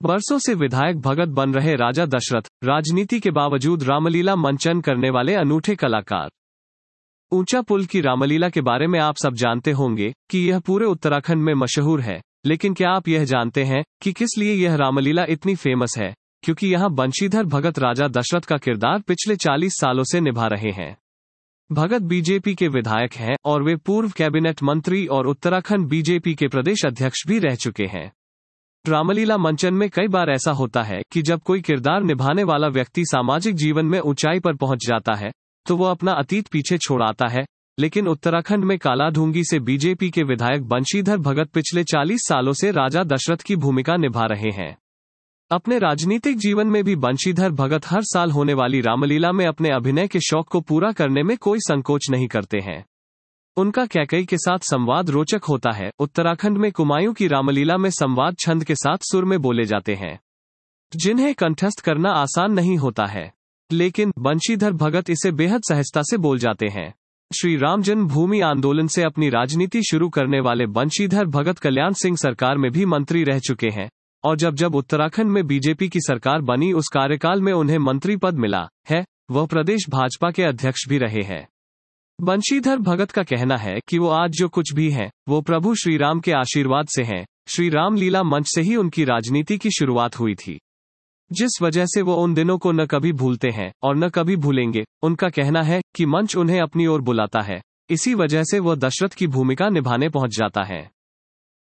वर्षों से विधायक भगत बन रहे राजा दशरथ, राजनीति के बावजूद रामलीला मंचन करने वाले अनूठे कलाकार। ऊंचा पुल की रामलीला के बारे में आप सब जानते होंगे कि यह पूरे उत्तराखंड में मशहूर है, लेकिन क्या आप यह जानते हैं कि किस लिए यह रामलीला इतनी फेमस है? क्योंकि यहाँ बंशीधर भगत राजा दशरथ का किरदार पिछले 40 सालों से निभा रहे हैं। भगत बीजेपी के विधायक हैं और वे पूर्व कैबिनेट मंत्री और उत्तराखंड बीजेपी के प्रदेश अध्यक्ष भी रह चुके हैं। रामलीला मंचन में कई बार ऐसा होता है कि जब कोई किरदार निभाने वाला व्यक्ति सामाजिक जीवन में ऊंचाई पर पहुंच जाता है तो वो अपना अतीत पीछे छोड़ आता है, लेकिन उत्तराखंड में कालाढूंगी से बीजेपी के विधायक बंशीधर भगत पिछले 40 सालों से राजा दशरथ की भूमिका निभा रहे हैं। अपने राजनीतिक जीवन में भी बंशीधर भगत हर साल होने वाली रामलीला में अपने अभिनय के शौक को पूरा करने में कोई संकोच नहीं करते हैं। उनका कैकई के साथ संवाद रोचक होता है। उत्तराखंड में कुमायूं की रामलीला में संवाद छंद के साथ सुर में बोले जाते हैं, जिन्हें कंठस्थ करना आसान नहीं होता है, लेकिन बंशीधर भगत इसे बेहद सहजता से बोल जाते हैं। श्री राम जन्मभूमि आंदोलन से अपनी राजनीति शुरू करने वाले बंशीधर भगत कल्याण सिंह सरकार में भी मंत्री रह चुके हैं, और जब उत्तराखंड में बीजेपी की सरकार बनी उस कार्यकाल में उन्हें मंत्री पद मिला है, वह प्रदेश भाजपा के अध्यक्ष भी रहे हैं। बंशीधर भगत का कहना है कि वो आज जो कुछ भी हैं, वो प्रभु श्री राम के आशीर्वाद से हैं। श्री राम लीला मंच से ही उनकी राजनीति की शुरुआत हुई थी, जिस वजह से वो उन दिनों को न कभी भूलते हैं और न कभी भूलेंगे। उनका कहना है कि मंच उन्हें अपनी ओर बुलाता है, इसी वजह से वो दशरथ की भूमिका निभाने पहुंच जाता है।